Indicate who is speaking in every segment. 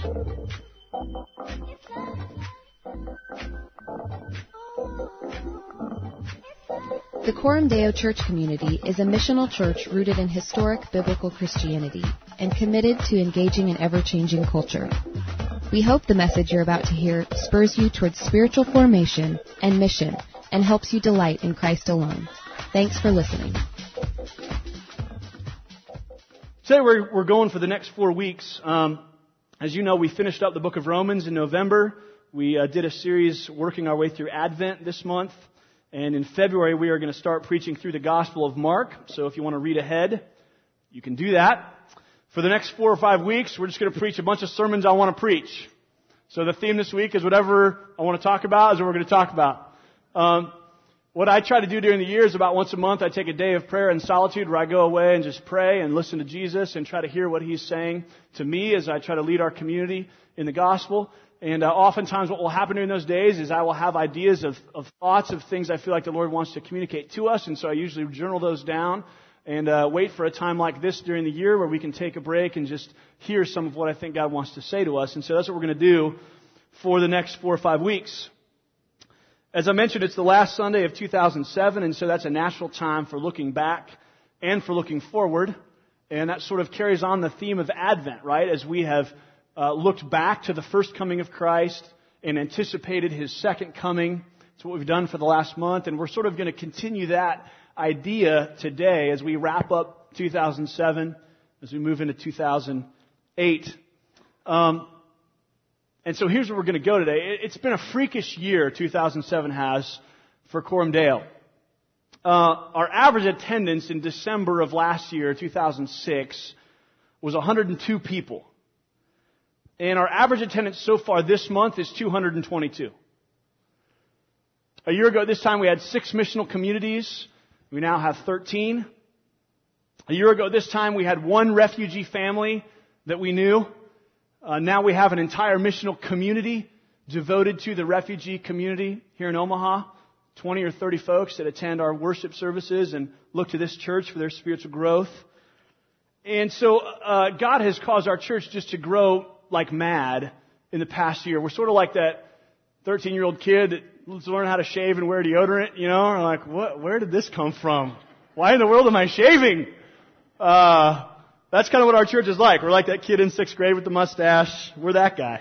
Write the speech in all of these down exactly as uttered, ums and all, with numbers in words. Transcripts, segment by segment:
Speaker 1: The Coram Deo Church community is a missional church rooted in historic biblical Christianity and committed to engaging in ever-changing culture. We hope the message you're about to hear spurs you towards spiritual formation and mission and helps you delight in Christ alone. Thanks for listening.
Speaker 2: Today we're, we're going for the next four weeks. Um, as you know, we finished up the book of Romans in November. We uh, did a series working our way through Advent this month. And in February, we are going to start preaching through the Gospel of Mark. So if you want to read ahead, you can do that. For the next four or five weeks, we're just going to preach a bunch of sermons I want to preach. So the theme this week is whatever I want to talk about is what we're going to talk about. Um, what I try to do during the year is about once a month, I take a day of prayer and solitude where I go away and just pray and listen to Jesus and try to hear what He's saying to me as I try to lead our community in the Gospel. And uh, oftentimes what will happen during those days is I will have ideas of, of thoughts of things I feel like the Lord wants to communicate to us. And so I usually journal those down and uh, wait for a time like this during the year where we can take a break and just hear some of what I think God wants to say to us. And so that's what we're going to do for the next four or five weeks. As I mentioned, it's the last Sunday of two thousand seven, and so that's a natural time for looking back and for looking forward. And that sort of carries on the theme of Advent, right? As we have Uh, looked back to the first coming of Christ and anticipated His second coming. It's what we've done for the last month, and we're sort of going to continue that idea today as we wrap up two thousand seven, as we move into two thousand eight. Um, and so here's where we're going to go today. It, it's been a freakish year, two thousand seven has, for Coram Deo. Uh, our average attendance in December of last year, two thousand six, was one hundred two people. And our average attendance so far this month is two hundred twenty-two. A year ago at this time we had six missional communities. We now have thirteen. A year ago at this time we had one refugee family that we knew. Uh, now we have an entire missional community devoted to the refugee community here in Omaha. twenty or thirty folks that attend our worship services and look to this church for their spiritual growth. And so uh, God has caused our church just to grow like mad in the past year. We're sort of like that thirteen-year-old kid that wants to learn how to shave and wear deodorant, you know? We're like, what? Where did this come from? Why in the world am I shaving? Uh, that's kind of what our church is like. We're like that kid in sixth grade with the mustache. We're that guy.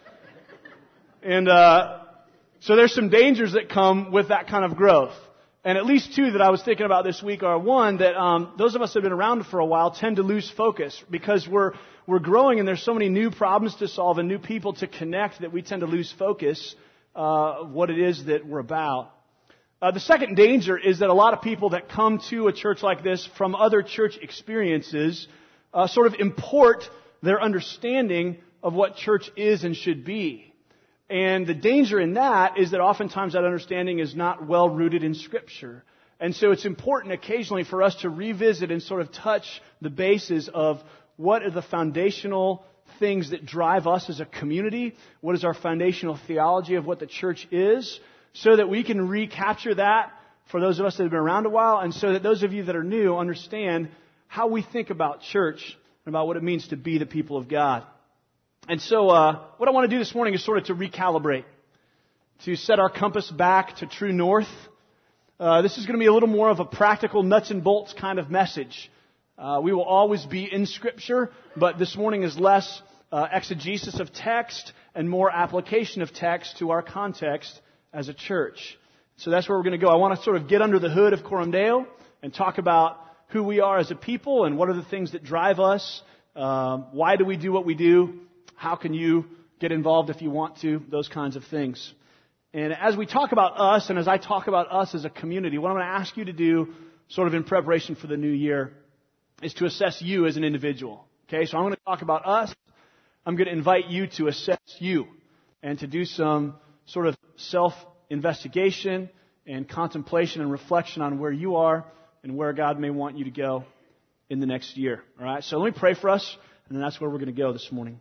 Speaker 2: And uh, so there's some dangers that come with that kind of growth. And at least two that I was thinking about this week are, one, that um, those of us that have been around for a while tend to lose focus because we're we're growing and there's so many new problems to solve and new people to connect that we tend to lose focus uh, of what it is that we're about. Uh, the second danger is that a lot of people that come to a church like this from other church experiences uh, sort of import their understanding of what church is and should be. And the danger in that is that oftentimes that understanding is not well rooted in Scripture. And so it's important occasionally for us to revisit and sort of touch the bases of what are the foundational things that drive us as a community, what is our foundational theology of what the church is, so that we can recapture that for those of us that have been around a while, and so that those of you that are new understand how we think about church and about what it means to be the people of God. And so uh, what I want to do this morning is sort of to recalibrate, to set our compass back to true north. Uh, this is going to be a little more of a practical nuts and bolts kind of message. Uh, we will always be in Scripture, but this morning is less uh, exegesis of text and more application of text to our context as a church. So that's where we're going to go. I want to sort of get under the hood of Coram Deo and talk about who we are as a people and what are the things that drive us. Uh, why do we do what we do? How can you get involved if you want to? Those kinds of things. And as we talk about us, and as I talk about us as a community, what I'm going to ask you to do, sort of in preparation for the new year, is to assess you as an individual. Okay, so I'm going to talk about us. I'm going to invite you to assess you and to do some sort of self-investigation and contemplation and reflection on where you are and where God may want you to go in the next year. All right, so let me pray for us, and then that's where we're going to go this morning.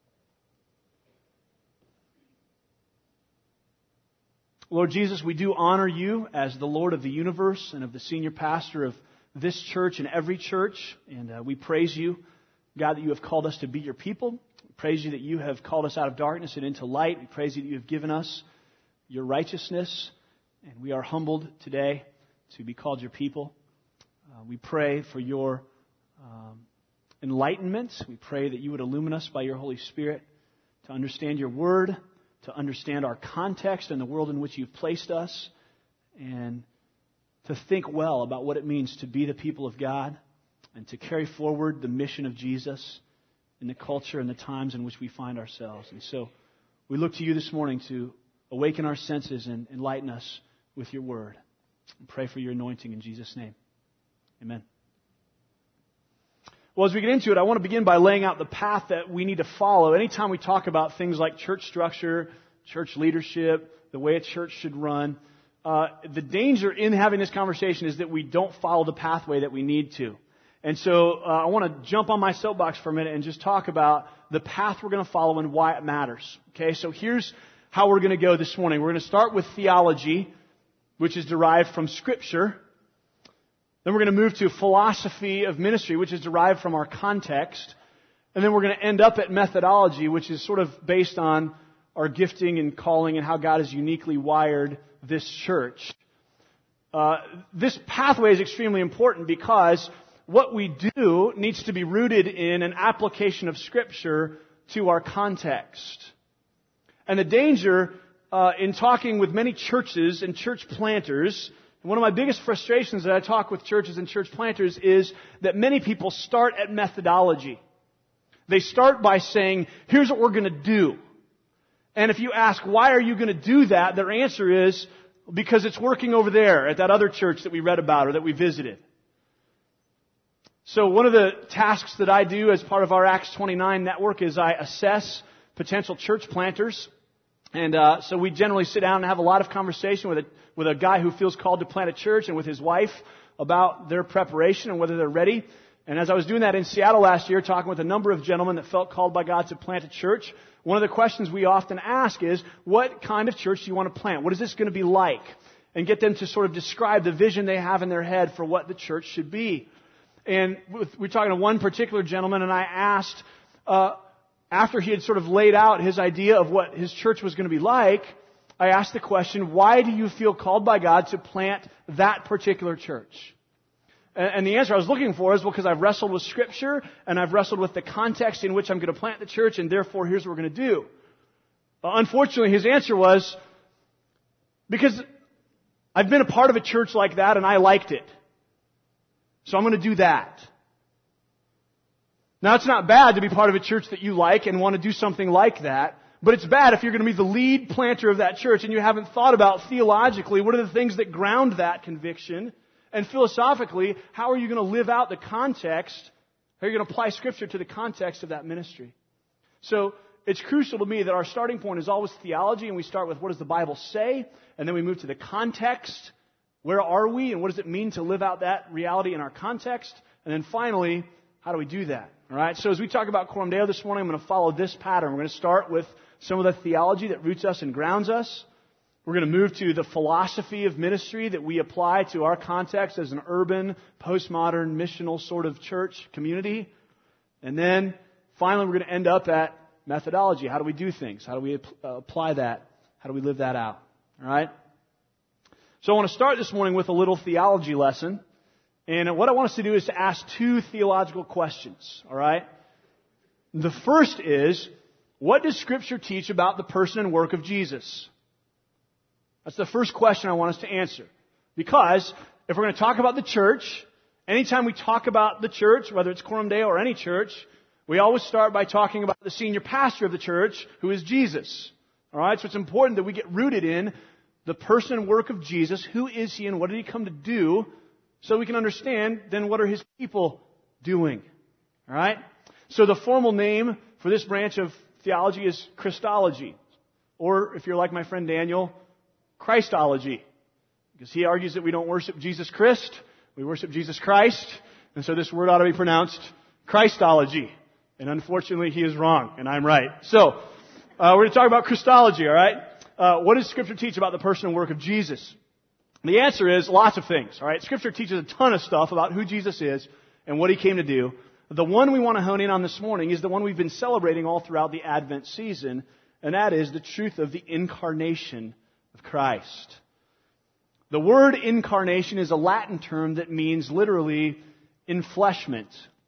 Speaker 2: Lord Jesus, we do honor you as the Lord of the universe and of the senior pastor of this church and every church. And uh, we praise you, God, that you have called us to be your people. We praise you that you have called us out of darkness and into light. We praise you that you have given us your righteousness, and we are humbled today to be called your people. Uh, we pray for your um, enlightenment. We pray that you would illumine us by your Holy Spirit to understand your word, to understand our context and the world in which you've placed us, and to think well about what it means to be the people of God and to carry forward the mission of Jesus in the culture and the times in which we find ourselves. And so we look to you this morning to awaken our senses and enlighten us with your word. And pray for your anointing in Jesus' name. Amen. Well, as we get into it, I want to begin by laying out the path that we need to follow. Anytime we talk about things like church structure, church leadership, the way a church should run, uh, the danger in having this conversation is that we don't follow the pathway that we need to. And so uh, I want to jump on my soapbox for a minute and just talk about the path we're going to follow and why it matters. Okay, so here's how we're going to go this morning. We're going to start with theology, which is derived from Scripture. Then we're going to move to philosophy of ministry, which is derived from our context. And then we're going to end up at methodology, which is sort of based on our gifting and calling and how God has uniquely wired this church. Uh, this pathway is extremely important because what we do needs to be rooted in an application of Scripture to our context. And the danger uh, in talking with many churches and church planters, one of my biggest frustrations that I talk with churches and church planters is that many people start at methodology. They start by saying, here's what we're going to do. And if you ask, why are you going to do that? Their answer is, because it's working over there at that other church that we read about or that we visited. So one of the tasks that I do as part of our Acts twenty-nine network is I assess potential church planters. And uh, so we generally sit down and have a lot of conversation with a, with a guy who feels called to plant a church and with his wife about their preparation and whether they're ready. And as I was doing that in Seattle last year, talking with a number of gentlemen that felt called by God to plant a church, one of the questions we often ask is, what kind of church do you want to plant? What is this going to be like? And get them to sort of describe the vision they have in their head for what the church should be. And we're talking to one particular gentleman, and I asked, uh, after he had sort of laid out his idea of what his church was going to be like, I asked the question, why do you feel called by God to plant that particular church? And the answer I was looking for is, well, because I've wrestled with Scripture, and I've wrestled with the context in which I'm going to plant the church, and therefore here's what we're going to do. Uh, unfortunately, his answer was, because I've been a part of a church like that, and I liked it. So I'm going to do that. Now, it's not bad to be part of a church that you like and want to do something like that, but it's bad if you're going to be the lead planter of that church and you haven't thought about theologically what are the things that ground that conviction, and philosophically, how are you going to live out the context, how are you going to apply Scripture to the context of that ministry? So it's crucial to me that our starting point is always theology, and we start with what does the Bible say, and then we move to the context. Where are we, and what does it mean to live out that reality in our context? And then finally, how do we do that? All right. So as we talk about Coram Deo this morning, I'm going to follow this pattern. We're going to start with some of the theology that roots us and grounds us. We're going to move to the philosophy of ministry that we apply to our context as an urban, postmodern, missional sort of church community. And then finally, we're going to end up at methodology. How do we do things? How do we uh, apply that? How do we live that out? All right. So I want to start this morning with a little theology lesson. And what I want us to do is to ask two theological questions, all right? The first is, what does Scripture teach about the person and work of Jesus? That's the first question I want us to answer. Because if we're going to talk about the church, anytime we talk about the church, whether it's Coram Deo or any church, we always start by talking about the senior pastor of the church, who is Jesus. All right? So it's important that we get rooted in the person and work of Jesus. Who is He and what did He come to do? So we can understand then what are His people doing. All right? So the formal name for this branch of theology is Christology. Or if you're like my friend Daniel, Christology. Because he argues that we don't worship Jesus Christ, we worship Jesus Christ. And so this word ought to be pronounced Christology. And unfortunately he is wrong, and I'm right. So, uh, we're going to talk about Christology, all right? Uh, what does Scripture teach about the person and work of Jesus? The answer is lots of things, all right? Scripture teaches a ton of stuff about who Jesus is and what He came to do. The one we want to hone in on this morning is the one we've been celebrating all throughout the Advent season, and that is the truth of the incarnation of Christ. The word incarnation is a Latin term that means literally enfleshment.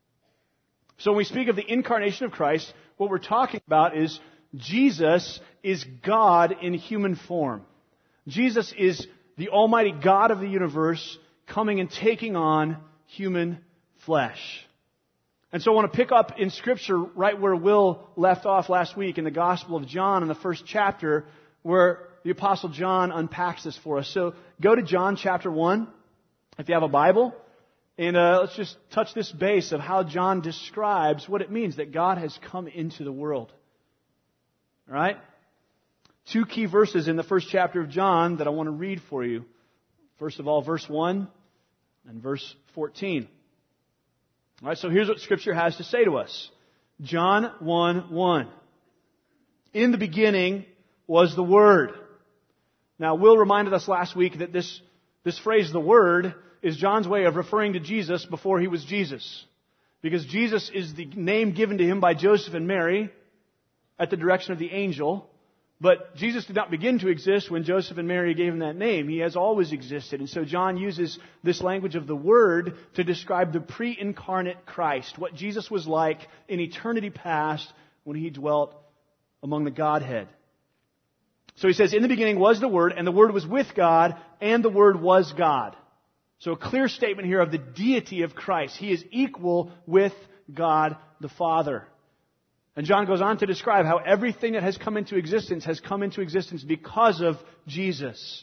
Speaker 2: So when we speak of the incarnation of Christ, what we're talking about is Jesus is God in human form. Jesus is the Almighty God of the universe coming and taking on human flesh. And so I want to pick up in Scripture right where Will left off last week in the Gospel of John in the first chapter, where the Apostle John unpacks this for us. So go to John chapter one, if you have a Bible, and uh, let's just touch this base of how John describes what it means that God has come into the world. All right? Two key verses in the first chapter of John that I want to read for you. First of all, verse one and verse fourteen. All right, so here's what Scripture has to say to us. John one one. In the beginning was the Word. Now, Will reminded us last week that this, this phrase, the Word, is John's way of referring to Jesus before He was Jesus. Because Jesus is the name given to Him by Joseph and Mary at the direction of the angel. But Jesus did not begin to exist when Joseph and Mary gave Him that name. He has always existed. And so John uses this language of the Word to describe the pre-incarnate Christ, what Jesus was like in eternity past when He dwelt among the Godhead. So he says, in the beginning was the Word, and the Word was with God, and the Word was God. So a clear statement here of the deity of Christ. He is equal with God the Father. And John goes on to describe how everything that has come into existence has come into existence because of Jesus.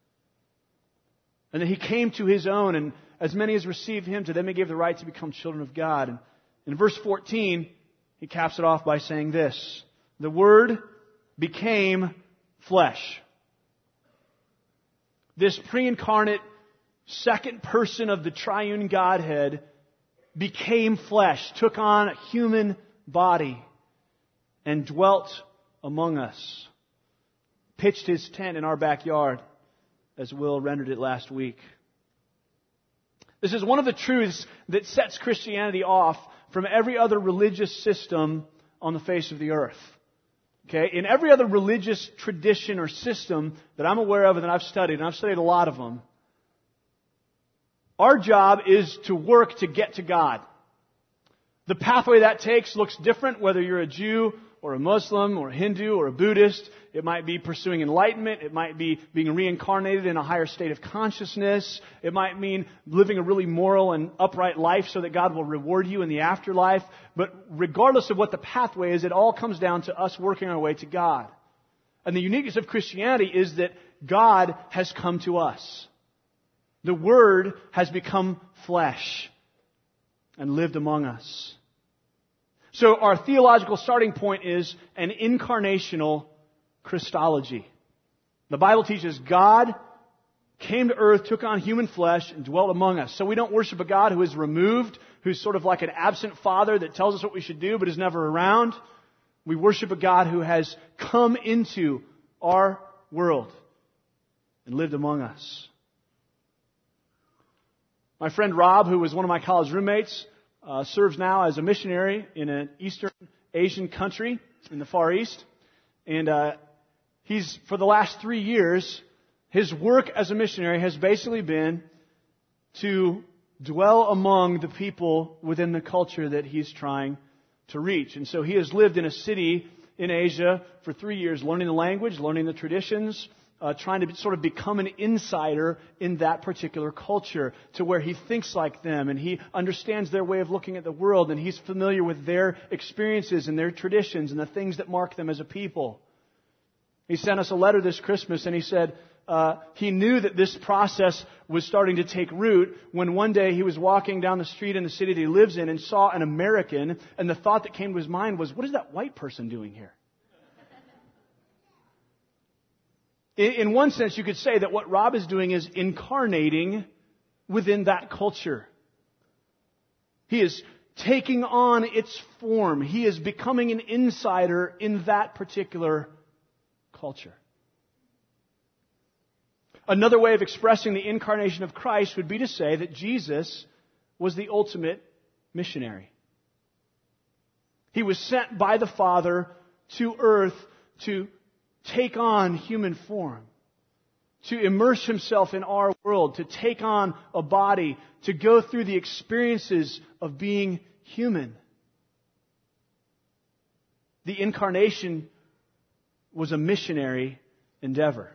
Speaker 2: And that He came to His own, and as many as received Him, to them He gave the right to become children of God. And in verse fourteen, he caps it off by saying this: the Word became flesh. This pre-incarnate second person of the triune Godhead became flesh, took on a human body, and dwelt among us. Pitched His tent in our backyard, as Will rendered it last week. This is one of the truths that sets Christianity off from every other religious system on the face of the earth. Okay? In every other religious tradition or system that I'm aware of and that I've studied, and I've studied a lot of them, our job is to work to get to God. The pathway that takes looks different whether you're a Jew or a Muslim or a Hindu or a Buddhist. It might be pursuing enlightenment. It might be being reincarnated in a higher state of consciousness. It might mean living a really moral and upright life so that God will reward you in the afterlife. But regardless of what the pathway is, it all comes down to us working our way to God. And the uniqueness of Christianity is that God has come to us. The Word has become flesh and lived among us. So our theological starting point is an incarnational Christology. The Bible teaches God came to earth, took on human flesh, and dwelt among us. So we don't worship a God who is removed, who's sort of like an absent father that tells us what we should do but is never around. We worship a God who has come into our world and lived among us. My friend Rob, who was one of my college roommates, uh, serves now as a missionary in an Eastern Asian country in the Far East. And uh, he's, for the last three years, his work as a missionary has basically been to dwell among the people within the culture that he's trying to reach. And so he has lived in a city in Asia for three years, learning the language, learning the traditions, Uh, trying to sort of become an insider in that particular culture to where he thinks like them and he understands their way of looking at the world and he's familiar with their experiences and their traditions and the things that mark them as a people. He sent us a letter this Christmas and he said uh, he knew that this process was starting to take root when one day he was walking down the street in the city that he lives in and saw an American, and the thought that came to his mind was, what is that white person doing here? In one sense, you could say that what Rob is doing is incarnating within that culture. He is taking on its form. He is becoming an insider in that particular culture. Another way of expressing the incarnation of Christ would be to say that Jesus was the ultimate missionary. He was sent by the Father to earth to take on human form, to immerse himself in our world, to take on a body, to go through the experiences of being human. The incarnation was a missionary endeavor.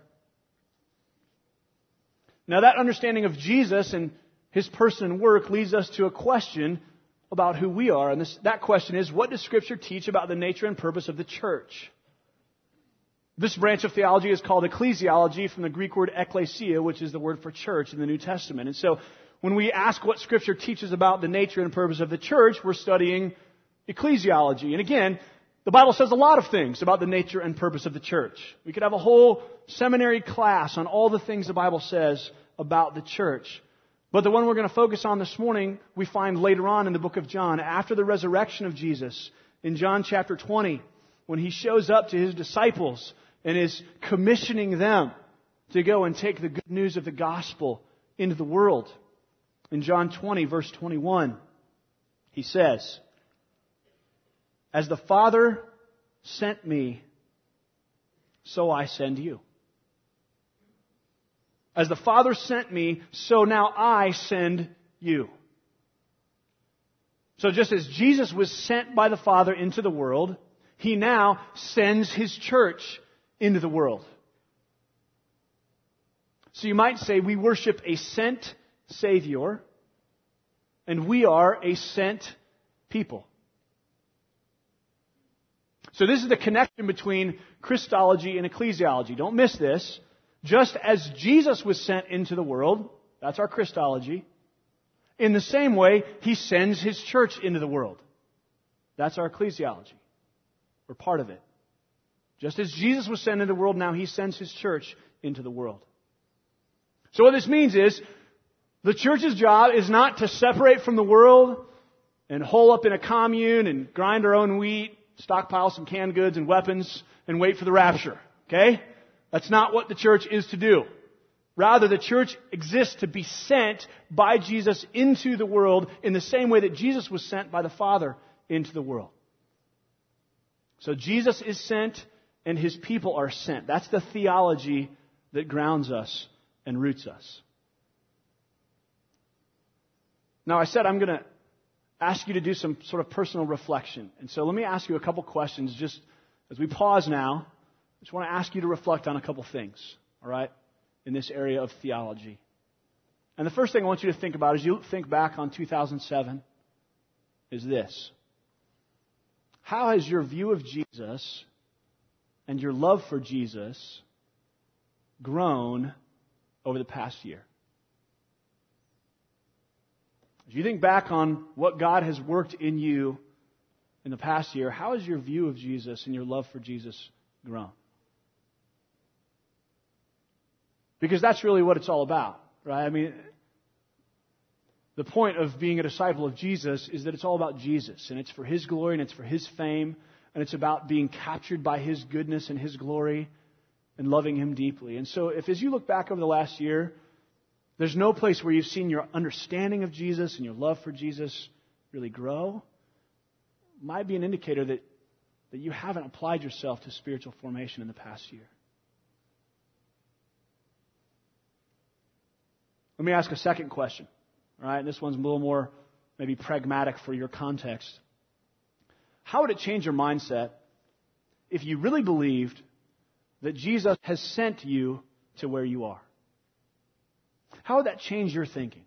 Speaker 2: Now, that understanding of Jesus and his person and work leads us to a question about who we are. And this, that question is, what does Scripture teach about the nature and purpose of the church? This branch of theology is called ecclesiology, from the Greek word ekklesia, which is the word for church in the New Testament. And so when we ask what Scripture teaches about the nature and purpose of the church, we're studying ecclesiology. And again, the Bible says a lot of things about the nature and purpose of the church. We could have a whole seminary class on all the things the Bible says about the church. But the one we're going to focus on this morning, we find later on in the book of John, after the resurrection of Jesus, in John chapter twenty, when he shows up to his disciples and is commissioning them to go and take the good news of the gospel into the world. In John twenty, verse twenty-one, he says, "As the Father sent me, so I send you." As the Father sent me, so now I send you. So just as Jesus was sent by the Father into the world, he now sends his church into the world. So you might say we worship a sent Savior, and we are a sent people. So this is the connection between Christology and ecclesiology. Don't miss this. Just as Jesus was sent into the world, that's our Christology, in the same way, he sends his church into the world. That's our ecclesiology. We're part of it. Just as Jesus was sent into the world, now he sends his church into the world. So what this means is, the church's job is not to separate from the world and hole up in a commune and grind our own wheat, stockpile some canned goods and weapons, and wait for the rapture. Okay? That's not what the church is to do. Rather, the church exists to be sent by Jesus into the world in the same way that Jesus was sent by the Father into the world. So Jesus is sent and his people are sent. That's the theology that grounds us and roots us. Now, I said I'm going to ask you to do some sort of personal reflection. And so let me ask you a couple questions just as we pause now. I just want to ask you to reflect on a couple things, all right, in this area of theology. And the first thing I want you to think about as you think back on two thousand seven is this. How has your view of Jesus and your love for Jesus grown over the past year? As you think back on what God has worked in you in the past year, how has your view of Jesus and your love for Jesus grown? Because that's really what it's all about, right? I mean, the point of being a disciple of Jesus is that it's all about Jesus, and it's for his glory, and it's for his fame, and it's about being captured by his goodness and his glory and loving him deeply. And so if as you look back over the last year, there's no place where you've seen your understanding of Jesus and your love for Jesus really grow, it might be an indicator that, that you haven't applied yourself to spiritual formation in the past year. Let me ask a second question. All right, and this one's a little more maybe pragmatic for your context. How would it change your mindset if you really believed that Jesus has sent you to where you are? How would that change your thinking?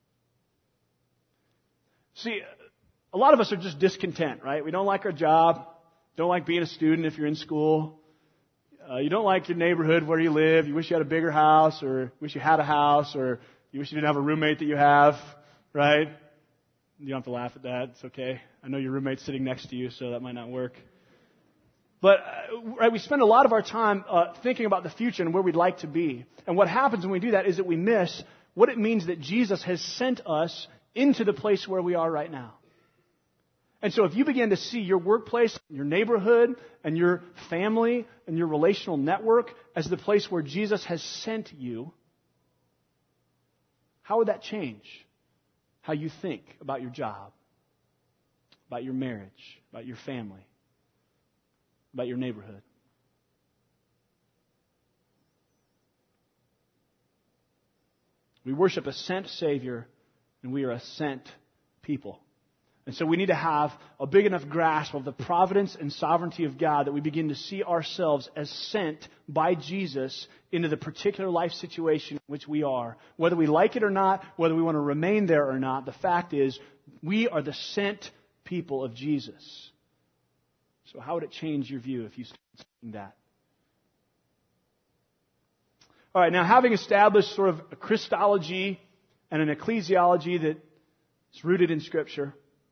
Speaker 2: See, a lot of us are just discontent, right? We don't like our job, don't like being a student if you're in school. Uh, you don't like your neighborhood where you live. You wish you had a bigger house, or wish you had a house, or you wish you didn't have a roommate that you have, right? You don't have to laugh at that. It's okay. I know your roommate's sitting next to you, so that might not work. But uh, right, we spend a lot of our time uh, thinking about the future and where we'd like to be. And what happens when we do that is that we miss what it means that Jesus has sent us into the place where we are right now. And so if you begin to see your workplace, your neighborhood, and your family, and your relational network as the place where Jesus has sent you, how would that change how you think about your job? about your marriage, about your family, about your neighborhood. We worship a sent Savior, and we are a sent people. And so we need to have a big enough grasp of the providence and sovereignty of God that we begin to see ourselves as sent by Jesus into the particular life situation in which we are. Whether we like it or not, whether we want to remain there or not, the fact is we are the sent people of Jesus. So how would it change your view if you started seeing that? All right, now having established sort of a Christology and an ecclesiology that is rooted in Scripture,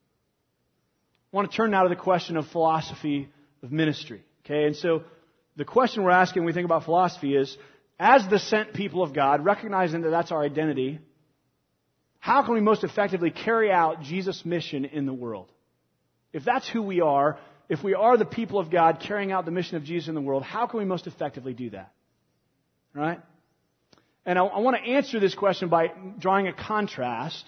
Speaker 2: I want to turn now to the question of philosophy of ministry. Okay, and so the question we're asking when we think about philosophy is, as the sent people of God, recognizing that that's our identity, how can we most effectively carry out Jesus' mission in the world? If that's who we are, if we are the people of God carrying out the mission of Jesus in the world, how can we most effectively do that? Right? And I, I want to answer this question by drawing a contrast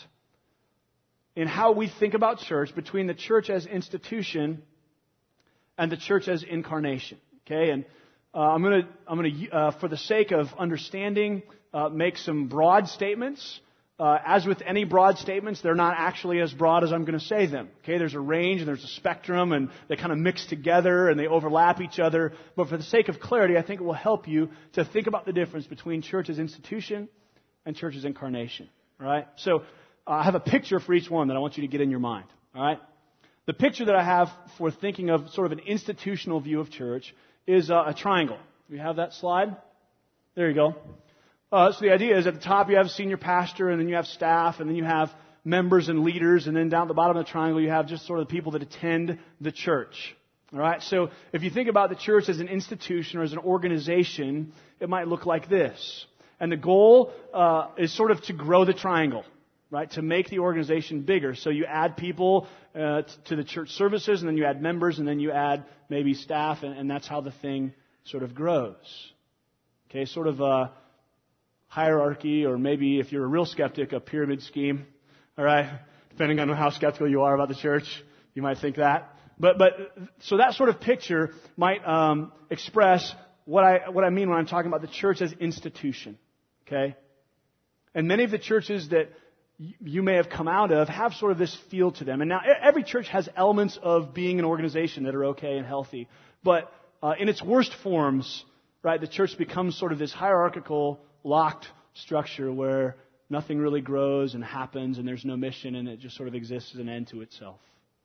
Speaker 2: in how we think about church between the church as institution and the church as incarnation. Okay, and uh, I'm going to, I'm going to, uh, for the sake of understanding, uh, make some broad statements. Uh, as with any broad statements, they're not actually as broad as I'm going to say them. Okay, there's a range and there's a spectrum, and they kind of mix together and they overlap each other. But for the sake of clarity, I think it will help you to think about the difference between church as institution and church as incarnation. All right. So uh, I have a picture for each one that I want you to get in your mind. All right. The picture that I have for thinking of sort of an institutional view of church is uh, a triangle. Do you have that slide? There you go. Uh, so the idea is at the top you have a senior pastor, and then you have staff, and then you have members and leaders, and then down at the bottom of the triangle you have just sort of the people that attend the church. All right. So if you think about the church as an institution or as an organization, it might look like this. And the goal uh, is sort of to grow the triangle, right? To make the organization bigger. So you add people uh, to the church services, and then you add members, and then you add maybe staff, and, and that's how the thing sort of grows. Okay, sort of a hierarchy, or maybe if you're a real skeptic, a pyramid scheme. All right, depending on how skeptical you are about the church, you might think that. But but so that sort of picture might um, express what I what I mean when I'm talking about the church as institution. Okay, and many of the churches that you may have come out of have sort of this feel to them. And now every church has elements of being an organization that are okay and healthy, but uh, in its worst forms, right, the church becomes sort of this hierarchical, locked structure where nothing really grows and happens, and there's no mission, and it just sort of exists as an end to itself.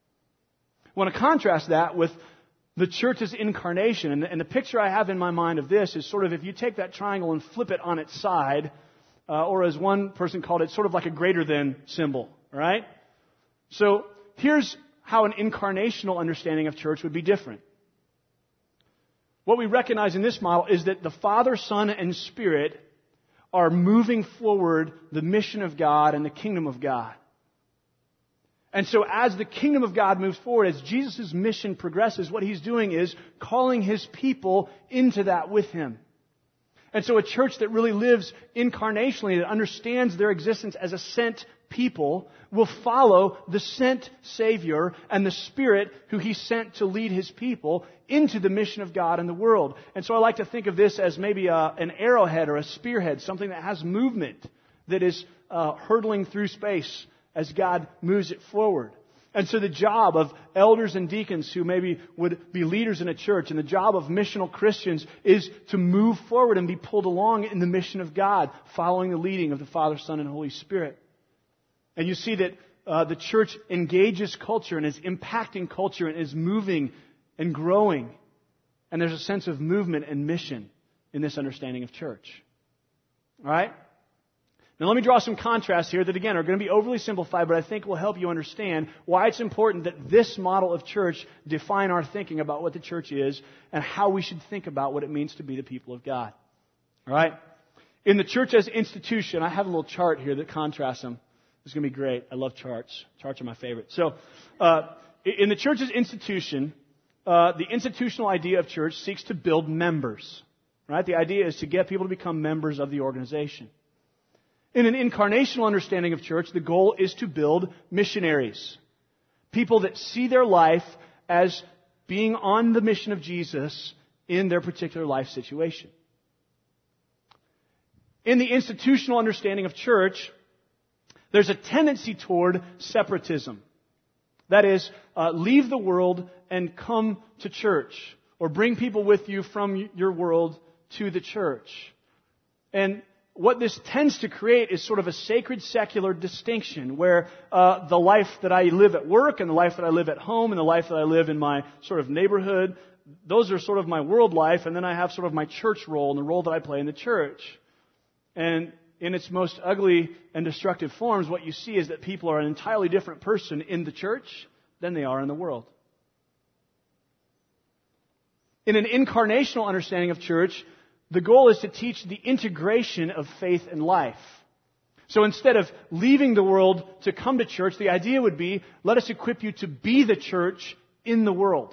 Speaker 2: I want to contrast that with the church's incarnation. And the, and the picture I have in my mind of this is sort of if you take that triangle and flip it on its side, uh, or as one person called it, sort of like a greater than symbol, right? So here's how an incarnational understanding of church would be different. What we recognize in this model is that the Father, Son, and Spirit are moving forward the mission of God and the kingdom of God. And so as the kingdom of God moves forward, as Jesus' mission progresses, what He's doing is calling His people into that with Him. And so a church that really lives incarnationally, that understands their existence as a sent people, will follow the sent Savior and the Spirit who He sent to lead His people into the mission of God in the world. And so I like to think of this as maybe a, an arrowhead or a spearhead, something that has movement, that is uh, hurtling through space as God moves it forward. And so the job of elders and deacons who maybe would be leaders in a church, and the job of missional Christians is to move forward and be pulled along in the mission of God, following the leading of the Father, Son, and Holy Spirit. And you see that uh, the church engages culture and is impacting culture and is moving and growing. And there's a sense of movement and mission in this understanding of church. All right? Now let me draw some contrasts here that, again, are going to be overly simplified, but I think will help you understand why it's important that this model of church define our thinking about what the church is and how we should think about what it means to be the people of God. All right? In the church as institution, I have a little chart here that contrasts them. It's going to be great. I love charts. Charts are my favorite. So, uh, in the church's institution, uh, the institutional idea of church seeks to build members. Right? The idea is to get people to become members of the organization. In an incarnational understanding of church, the goal is to build missionaries. People that see their life as being on the mission of Jesus in their particular life situation. In the institutional understanding of church, there's a tendency toward separatism. That is, uh, leave the world and come to church, or bring people with you from your world to the church. And what this tends to create is sort of a sacred secular distinction where uh, the life that I live at work and the life that I live at home and the life that I live in my sort of neighborhood, those are sort of my world life, and then I have sort of my church role and the role that I play in the church. And in its most ugly and destructive forms, what you see is that people are an entirely different person in the church than they are in the world. In an incarnational understanding of church, the goal is to teach the integration of faith and life. So instead of leaving the world to come to church, the idea would be, let us equip you to be the church in the world.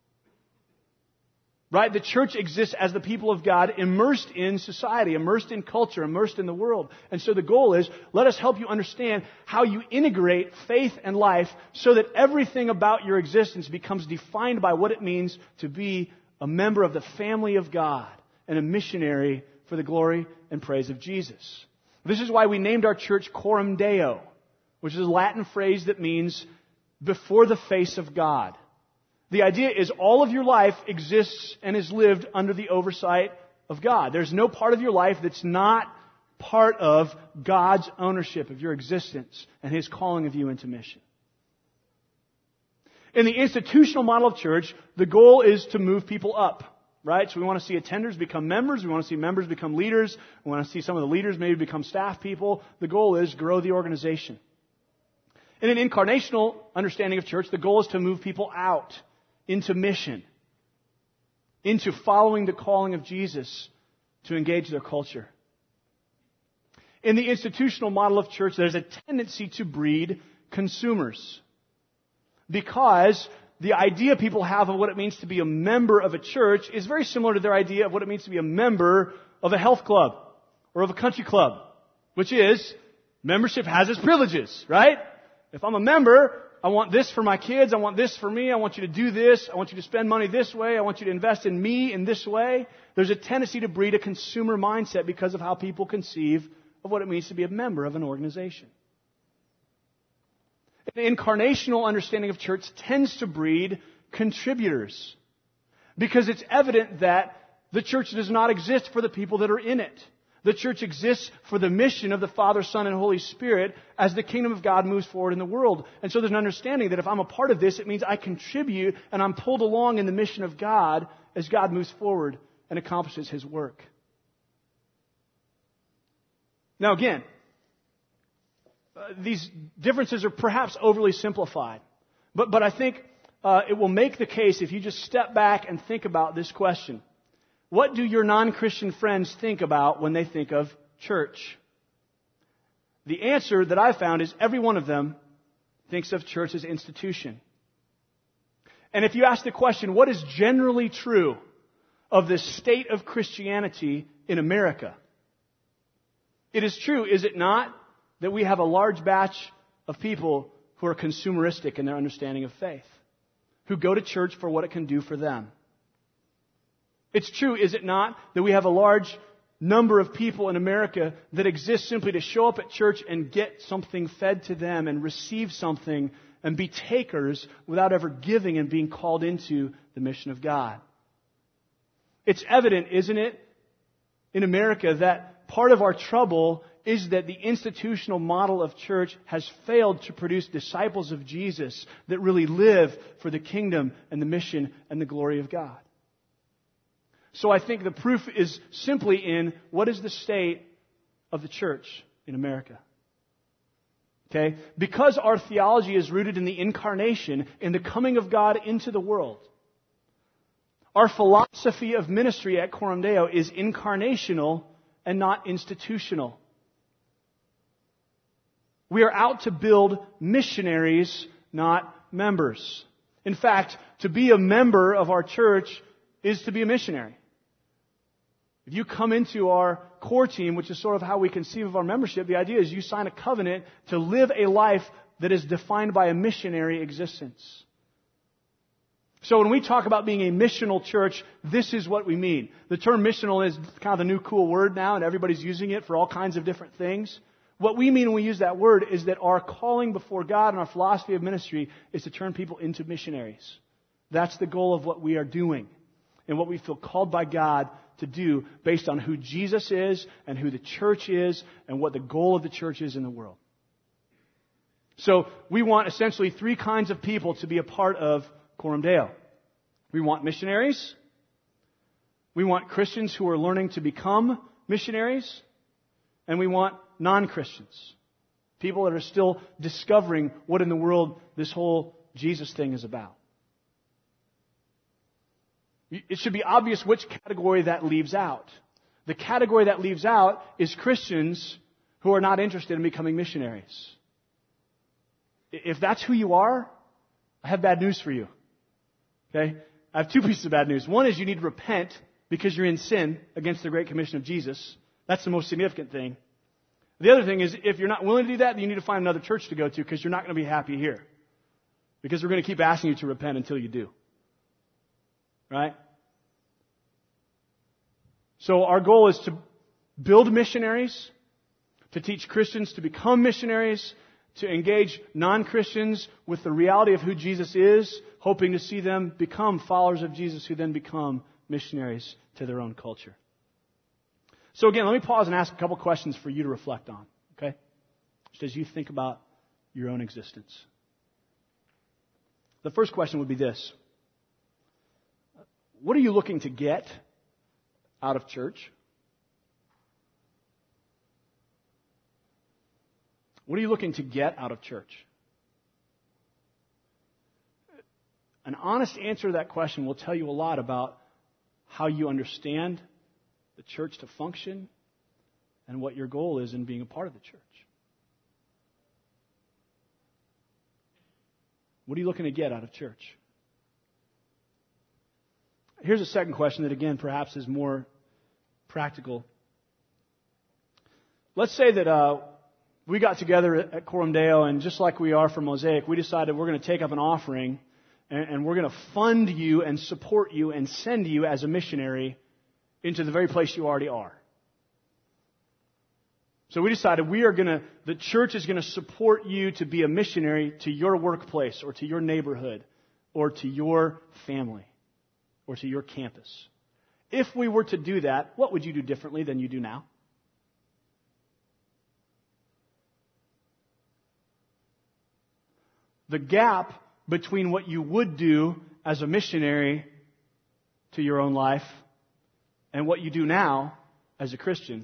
Speaker 2: Right? The church exists as the people of God immersed in society, immersed in culture, immersed in the world. And so the goal is, let us help you understand how you integrate faith and life so that everything about your existence becomes defined by what it means to be a member of the family of God and a missionary for the glory and praise of Jesus. This is why we named our church Coram Deo, which is a Latin phrase that means before the face of God. The idea is all of your life exists and is lived under the oversight of God. There's no part of your life that's not part of God's ownership of your existence and His calling of you into mission. In the institutional model of church, the goal is to move people up, right? So we want to see attenders become members. We want to see members become leaders. We want to see some of the leaders maybe become staff people. The goal is grow the organization. In an incarnational understanding of church, the goal is to move people out into mission, into following the calling of Jesus to engage their culture. In the institutional model of church, there's a tendency to breed consumers. Because the idea people have of what it means to be a member of a church is very similar to their idea of what it means to be a member of a health club or of a country club, which is membership has its privileges, right? If I'm a member, I want this for my kids. I want this for me. I want you to do this. I want you to spend money this way. I want you to invest in me in this way. There's a tendency to breed a consumer mindset because of how people conceive of what it means to be a member of an organization. The incarnational understanding of church tends to breed contributors because it's evident that the church does not exist for the people that are in it. The church exists for the mission of the Father, Son, and Holy Spirit as the kingdom of God moves forward in the world. And so there's an understanding that if I'm a part of this, it means I contribute and I'm pulled along in the mission of God as God moves forward and accomplishes His work. Now again, uh, these differences are perhaps overly simplified. But, but I think uh, it will make the case if you just step back and think about this question. What do your non-Christian friends think about when they think of church? The answer that I found is every one of them thinks of church as institution. And if you ask the question, what is generally true of the state of Christianity in America? It is true, is it not, that we have a large batch of people who are consumeristic in their understanding of faith, who go to church for what it can do for them. It's true, is it not, that we have a large number of people in America that exist simply to show up at church and get something fed to them and receive something and be takers without ever giving and being called into the mission of God. It's evident, isn't it, in America that part of our trouble is that the institutional model of church has failed to produce disciples of Jesus that really live for the kingdom and the mission and the glory of God. So I think the proof is simply in what is the state of the church in America. Okay? Because our theology is rooted in the incarnation, in the coming of God into the world. Our philosophy of ministry at Coram Deo is incarnational and not institutional. We are out to build missionaries, not members. In fact, to be a member of our church is to be a missionary. If you come into our core team, which is sort of how we conceive of our membership, the idea is you sign a covenant to live a life that is defined by a missionary existence. So when we talk about being a missional church, this is what we mean. The term missional is kind of the new cool word now, and everybody's using it for all kinds of different things. What we mean when we use that word is that our calling before God and our philosophy of ministry is to turn people into missionaries. That's the goal of what we are doing and what we feel called by God to do based on who Jesus is and who the church is and what the goal of the church is in the world. So we want essentially three kinds of people to be a part of Coram Deo. We want missionaries. We want Christians who are learning to become missionaries. And we want non-Christians. People that are still discovering what in the world this whole Jesus thing is about. It should be obvious which category that leaves out. The category that leaves out is Christians who are not interested in becoming missionaries. If that's who you are, I have bad news for you. Okay? I have two pieces of bad news. One is you need to repent because you're in sin against the Great Commission of Jesus. That's the most significant thing. The other thing is if you're not willing to do that, then you need to find another church to go to because you're not going to be happy here. Because we're going to keep asking you to repent until you do. Right? So our goal is to build missionaries, to teach Christians to become missionaries, to engage non-Christians with the reality of who Jesus is, hoping to see them become followers of Jesus who then become missionaries to their own culture. So again, let me pause and ask a couple questions for you to reflect on, okay? Just as you think about your own existence. The first question would be this. What are you looking to get out of church? What are you looking to get out of church? An honest answer to that question will tell you a lot about how you understand the church to function and what your goal is in being a part of the church. What are you looking to get out of church? Here's a second question that, again, perhaps is more practical. Let's say that uh, we got together at Coram Deo, and just like we are for Mosaic, we decided we're going to take up an offering, and, and we're going to fund you and support you and send you as a missionary into the very place you already are. So we decided we are going to, the church is going to support you to be a missionary to your workplace or to your neighborhood or to your family or to your campus. If we were to do that, what would you do differently than you do now? The gap between what you would do as a missionary to your own life and what you do now as a Christian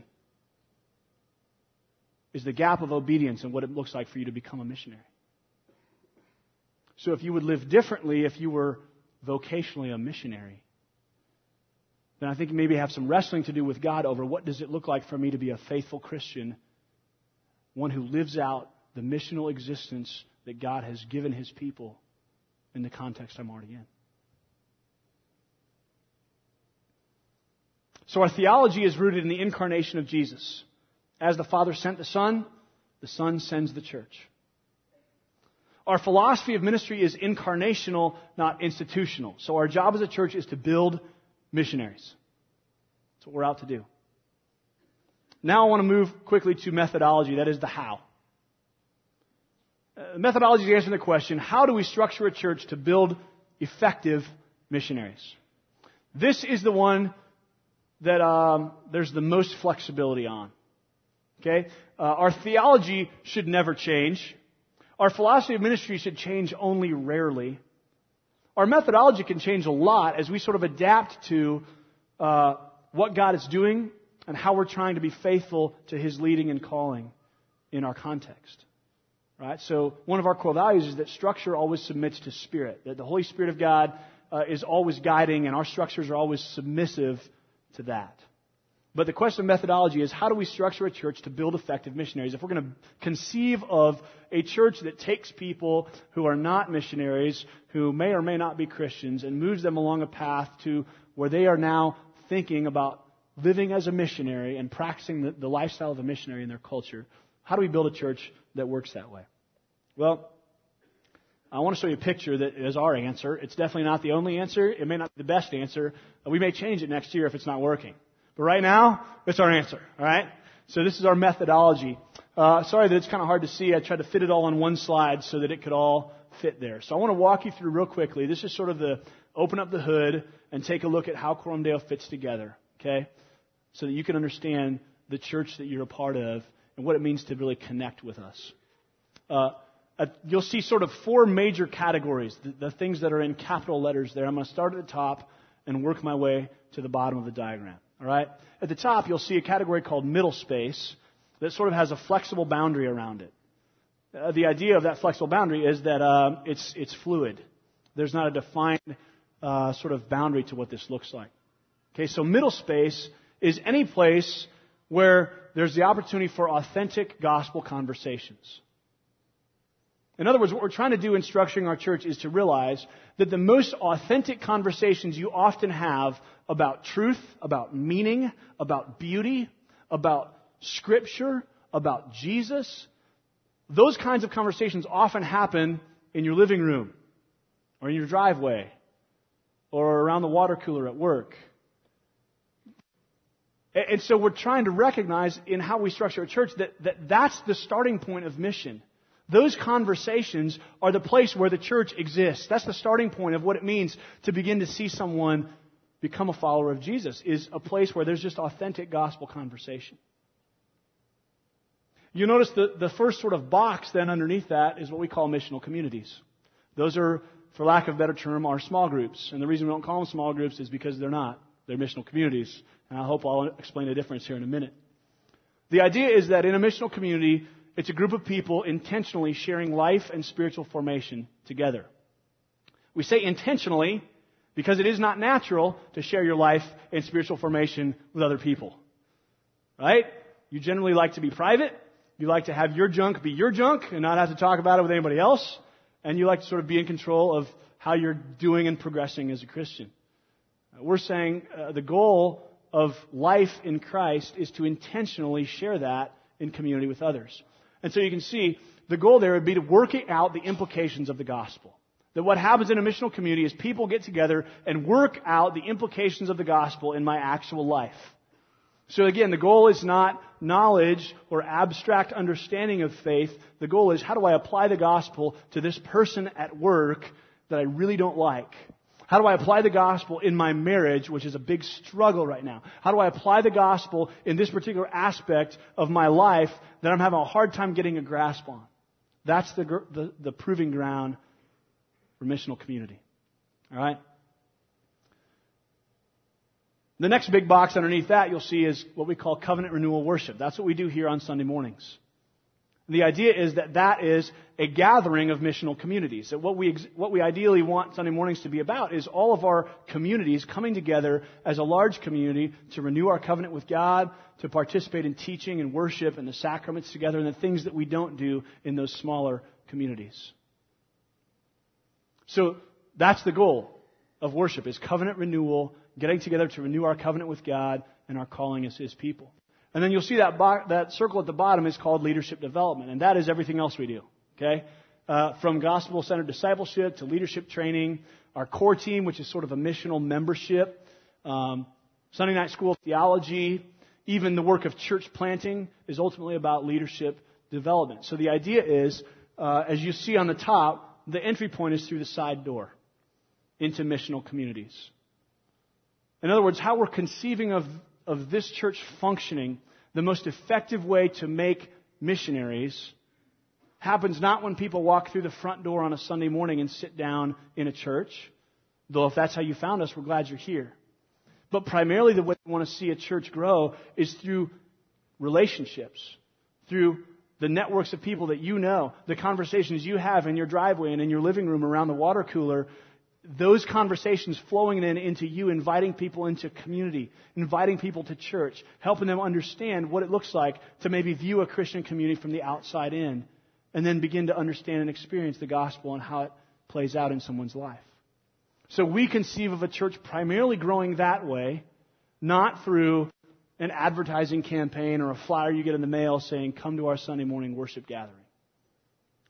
Speaker 2: is the gap of obedience and what it looks like for you to become a missionary. So if you would live differently if you were vocationally a missionary, then I think you maybe have some wrestling to do with God over what does it look like for me to be a faithful Christian, one who lives out the missional existence that God has given His people in the context I'm already in. So our theology is rooted in the incarnation of Jesus. As the Father sent the Son, the Son sends the church. Our philosophy of ministry is incarnational, not institutional. So our job as a church is to build missionaries. That's what we're out to do. Now I want to move quickly to methodology. That is the how. Uh, methodology is answering the question, how do we structure a church to build effective missionaries? This is the one that um, there's the most flexibility on. Okay? Uh, our theology should never change. Our philosophy of ministry should change only rarely. Our methodology can change a lot as we sort of adapt to uh, what God is doing and how we're trying to be faithful to His leading and calling in our context. Right? So one of our core values is that structure always submits to Spirit. That the Holy Spirit of God uh, is always guiding and our structures are always submissive to that. But the question of methodology is, how do we structure a church to build effective missionaries? If we're going to conceive of a church that takes people who are not missionaries, who may or may not be Christians, and moves them along a path to where they are now thinking about living as a missionary and practicing the, the lifestyle of a missionary in their culture, how do we build a church that works that way? Well, I want to show you a picture that is our answer. It's definitely not the only answer. It may not be the best answer. We may change it next year if it's not working. But right now, it's our answer. All right? So this is our methodology. Uh, sorry that it's kind of hard to see. I tried to fit it all on one slide so that it could all fit there. So I want to walk you through real quickly. This is sort of the open up the hood and take a look at how Corumdale fits together. Okay? So that you can understand the church that you're a part of and what it means to really connect with us. Uh, Uh, you'll see sort of four major categories, the, the things that are in capital letters there. I'm going to start at the top and work my way to the bottom of the diagram. All right? At the top, you'll see a category called middle space that sort of has a flexible boundary around it. Uh, the idea of that flexible boundary is that uh, it's it's fluid. There's not a defined uh, sort of boundary to what this looks like. Okay, so middle space is any place where there's the opportunity for authentic gospel conversations. In other words, what we're trying to do in structuring our church is to realize that the most authentic conversations you often have about truth, about meaning, about beauty, about Scripture, about Jesus, those kinds of conversations often happen in your living room, or in your driveway, or around the water cooler at work. And so we're trying to recognize in how we structure a church that, that that's the starting point of mission. Those conversations are the place where the church exists. That's the starting point of what it means to begin to see someone become a follower of Jesus, is a place where there's just authentic gospel conversation. You notice the, the first sort of box then underneath that is what we call missional communities. Those are, for lack of a better term, our small groups. And the reason we don't call them small groups is because they're not. They're missional communities. And I hope I'll explain the difference here in a minute. The idea is that in a missional community, it's a group of people intentionally sharing life and spiritual formation together. We say intentionally because it is not natural to share your life and spiritual formation with other people. Right? You generally like to be private. You like to have your junk be your junk and not have to talk about it with anybody else. And you like to sort of be in control of how you're doing and progressing as a Christian. We're saying uh, the goal of life in Christ is to intentionally share that in community with others. And so you can see the goal there would be to work out the implications of the gospel. That what happens in a missional community is people get together and work out the implications of the gospel in my actual life. So again, the goal is not knowledge or abstract understanding of faith. The goal is, how do I apply the gospel to this person at work that I really don't like? How do I apply the gospel in my marriage, which is a big struggle right now? How do I apply the gospel in this particular aspect of my life that I'm having a hard time getting a grasp on? That's the, the, the proving ground for missional community. All right? The next big box underneath that you'll see is what we call covenant renewal worship. That's what we do here on Sunday mornings. The idea is that that is a gathering of missional communities. That what we what we ideally want Sunday mornings to be about is all of our communities coming together as a large community to renew our covenant with God, to participate in teaching and worship and the sacraments together, and the things that we don't do in those smaller communities. So that's the goal of worship, is covenant renewal, getting together to renew our covenant with God and our calling as His people. And then you'll see that bo- that circle at the bottom is called leadership development. And that is everything else we do. Okay? Uh, from gospel-centered discipleship to leadership training, our core team, which is sort of a missional membership, um, Sunday night school theology, even the work of church planting is ultimately about leadership development. So the idea is, uh, as you see on the top, the entry point is through the side door into missional communities. In other words, how we're conceiving of of this church functioning, the most effective way to make missionaries happens not when people walk through the front door on a Sunday morning and sit down in a church, though if that's how you found us, we're glad you're here. But primarily the way we want to see a church grow is through relationships, through the networks of people that you know, the conversations you have in your driveway and in your living room around the water cooler, those conversations flowing then into you, inviting people into community, inviting people to church, helping them understand what it looks like to maybe view a Christian community from the outside in, and then begin to understand and experience the gospel and how it plays out in someone's life. So we conceive of a church primarily growing that way, not through an advertising campaign or a flyer you get in the mail saying, come to our Sunday morning worship gathering.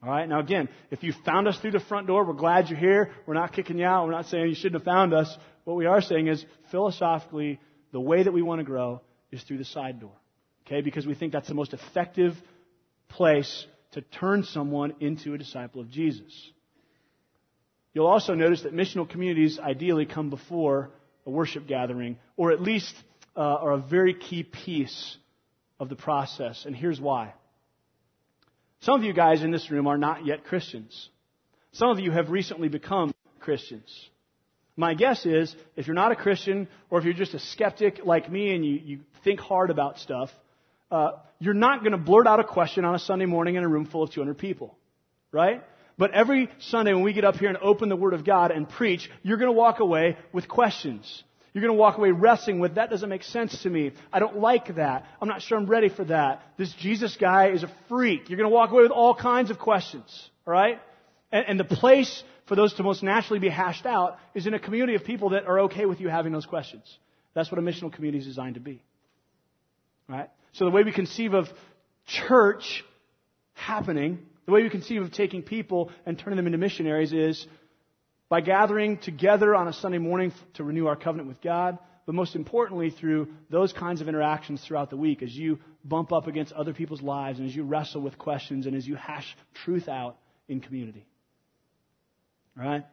Speaker 2: All right. Now again, if you found us through the front door, we're glad you're here. We're not kicking you out. We're not saying you shouldn't have found us. What we are saying is, philosophically, the way that we want to grow is through the side door. Okay? Because we think that's the most effective place to turn someone into a disciple of Jesus. You'll also notice that missional communities ideally come before a worship gathering, or at least uh, are a very key piece of the process. And here's why. Some of you guys in this room are not yet Christians. Some of you have recently become Christians. My guess is, if you're not a Christian, or if you're just a skeptic like me and you, you think hard about stuff, uh, you're not going to blurt out a question on a Sunday morning in a room full of two hundred people. Right? But every Sunday when we get up here and open the Word of God and preach, you're going to walk away with questions. You're going to walk away wrestling with, that doesn't make sense to me. I don't like that. I'm not sure I'm ready for that. This Jesus guy is a freak. You're going to walk away with all kinds of questions. All right? And, and the place for those to most naturally be hashed out is in a community of people that are okay with you having those questions. That's what a missional community is designed to be. All right? So the way we conceive of church happening, the way we conceive of taking people and turning them into missionaries is by gathering together on a Sunday morning to renew our covenant with God, but most importantly through those kinds of interactions throughout the week as you bump up against other people's lives and as you wrestle with questions and as you hash truth out in community. All right?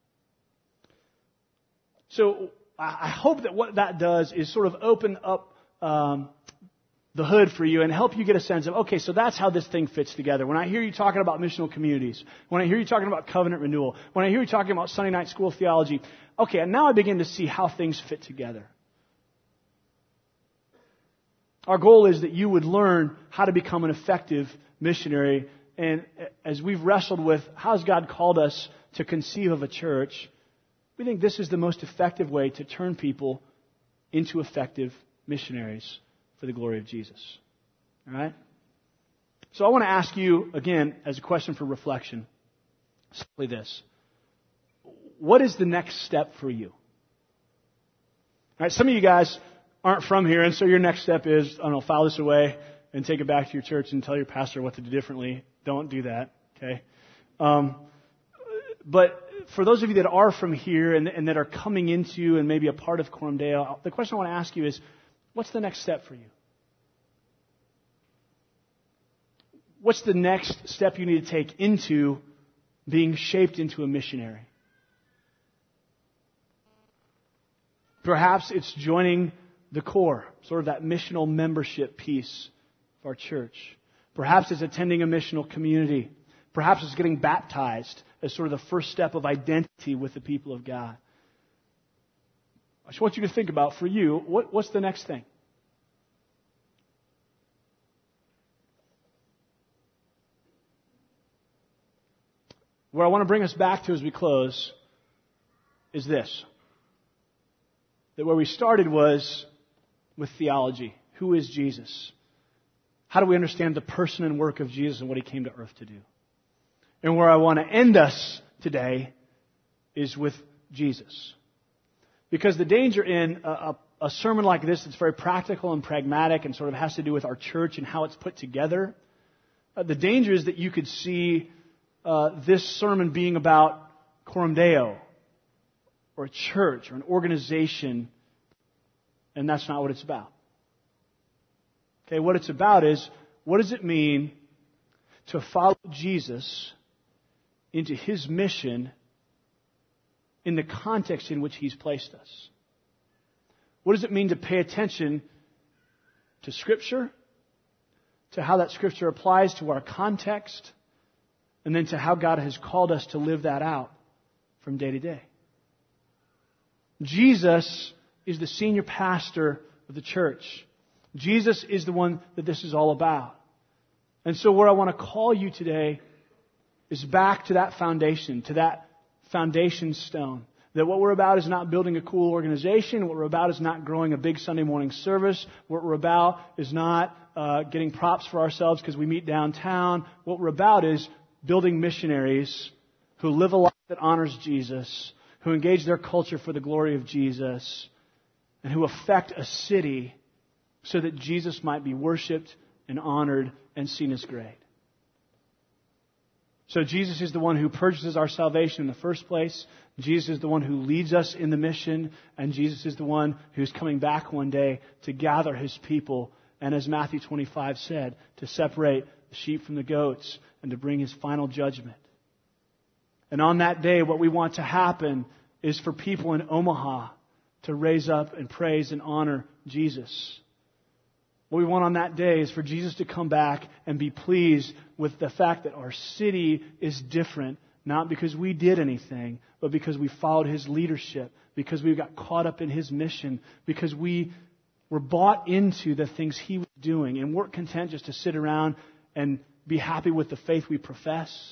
Speaker 2: So I hope that what that does is sort of open up um, the hood for you and help you get a sense of, okay, so that's how this thing fits together. When I hear you talking about missional communities, when I hear you talking about covenant renewal, when I hear you talking about Sunday night school theology, okay, and now I begin to see how things fit together. Our goal is that you would learn how to become an effective missionary. And as we've wrestled with how has God called us to conceive of a church, we think this is the most effective way to turn people into effective missionaries for the glory of Jesus. All right? So I want to ask you, again, as a question for reflection, simply this. What is the next step for you? All right, some of you guys aren't from here, and so your next step is, I don't know, file this away and take it back to your church and tell your pastor what to do differently. Don't do that, okay? Um, but for those of you that are from here and, and that are coming into and maybe a part of Coram Deo, the question I want to ask you is, what's the next step for you? What's the next step you need to take into being shaped into a missionary? Perhaps it's joining the core, sort of that missional membership piece of our church. Perhaps it's attending a missional community. Perhaps it's getting baptized as sort of the first step of identity with the people of God. I just want you to think about, for you, what, what's the next thing? Where I want to bring us back to as we close is this. That where we started was with theology. Who is Jesus? How do we understand the person and work of Jesus and what He came to earth to do? And where I want to end us today is with Jesus. Because the danger in a, a, a sermon like this that's very practical and pragmatic and sort of has to do with our church and how it's put together, uh, the danger is that you could see uh, this sermon being about Coram Deo or a church or an organization, and that's not what it's about. Okay, what it's about is, what does it mean to follow Jesus into His mission in the context in which He's placed us? What does it mean to pay attention to Scripture, to how that Scripture applies to our context, and then to how God has called us to live that out from day to day? Jesus is the senior pastor of the church. Jesus is the one that this is all about. And so where I want to call you today is back to that foundation, to that foundation stone. That what we're about is not building a cool organization. What we're about is not growing a big Sunday morning service. What we're about is not uh, getting props for ourselves because we meet downtown. What we're about is building missionaries who live a life that honors Jesus, who engage their culture for the glory of Jesus, and who affect a city so that Jesus might be worshipped and honored and seen as great. So Jesus is the one who purchases our salvation in the first place. Jesus is the one who leads us in the mission. And Jesus is the one who's coming back one day to gather His people. And as Matthew twenty-five said, to separate the sheep from the goats and to bring His final judgment. And on that day, what we want to happen is for people in Omaha to raise up and praise and honor Jesus. What we want on that day is for Jesus to come back and be pleased with the fact that our city is different, not because we did anything, but because we followed His leadership, because we got caught up in His mission, because we were bought into the things He was doing and weren't content just to sit around and be happy with the faith we profess.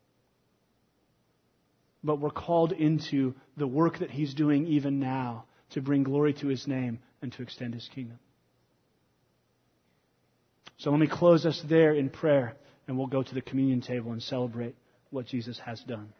Speaker 2: But we're called into the work that He's doing even now to bring glory to His name and to extend His kingdom. So let me close us there in prayer, and we'll go to the communion table and celebrate what Jesus has done.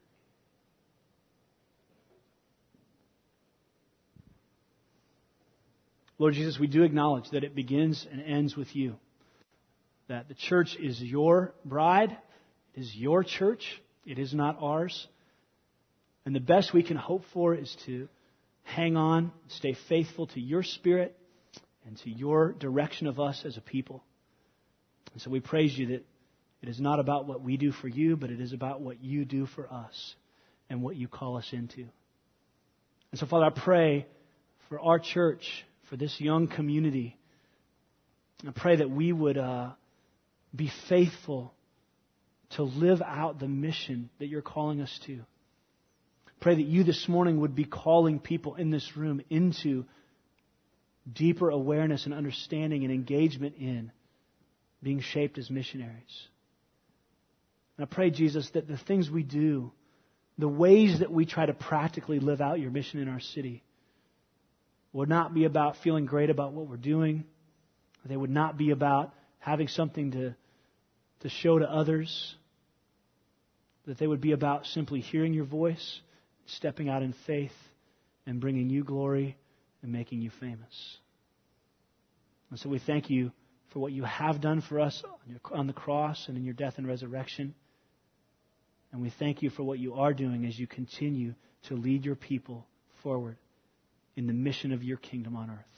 Speaker 2: Lord Jesus, we do acknowledge that it begins and ends with You. That the church is Your bride. It is Your church. It is not ours. And the best we can hope for is to hang on, stay faithful to Your Spirit and to Your direction of us as a people. And so we praise You that it is not about what we do for You, but it is about what You do for us and what You call us into. And so, Father, I pray for our church, for this young community. I pray that we would uh, be faithful to live out the mission that You're calling us to. Pray that You this morning would be calling people in this room into deeper awareness and understanding and engagement in being shaped as missionaries. And I pray, Jesus, that the things we do, the ways that we try to practically live out Your mission in our city, would not be about feeling great about what we're doing. They would not be about having something to, to show to others. That they would be about simply hearing Your voice, stepping out in faith, and bringing You glory and making You famous. And so we thank You for what You have done for us on, your, on the cross and in Your death and resurrection. And we thank You for what You are doing as You continue to lead Your people forward in the mission of Your kingdom on earth.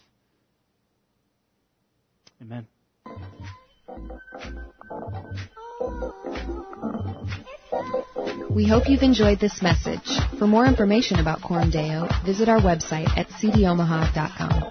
Speaker 2: Amen.
Speaker 1: We hope you've enjoyed this message. For more information about Coram Deo, visit our website at c d omaha dot com.